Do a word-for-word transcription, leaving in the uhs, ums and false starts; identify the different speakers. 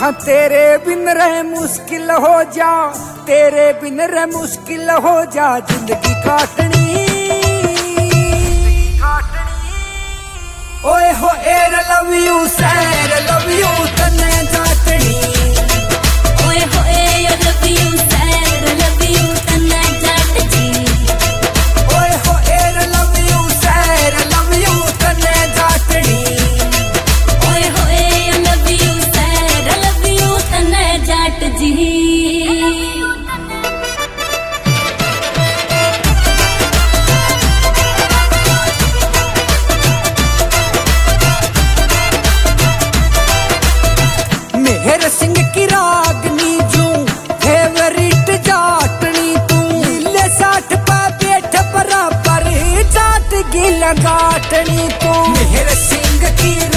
Speaker 1: हाँ तेरे बिन रहे मुश्किल हो जा, तेरे बिन रहे मुश्किल हो जा जिंदगी काटनी। ओए हो एर लव यू सैर लव यू तने जाटनी।
Speaker 2: ओए हो ए लव यू सैर लव यू तने जाटनी।
Speaker 1: ओए हो एर लव यू सैर लव यू तने जाटनी।
Speaker 2: ओए हो ए लव यू सैर लव यू तने जाट जी।
Speaker 1: मेहर सिंह की रागनी जू फेवरिट जाटनी तू। लीले साठ पा बैठ बराबर जाट गिला गाटनी तू। मेहर सिंह की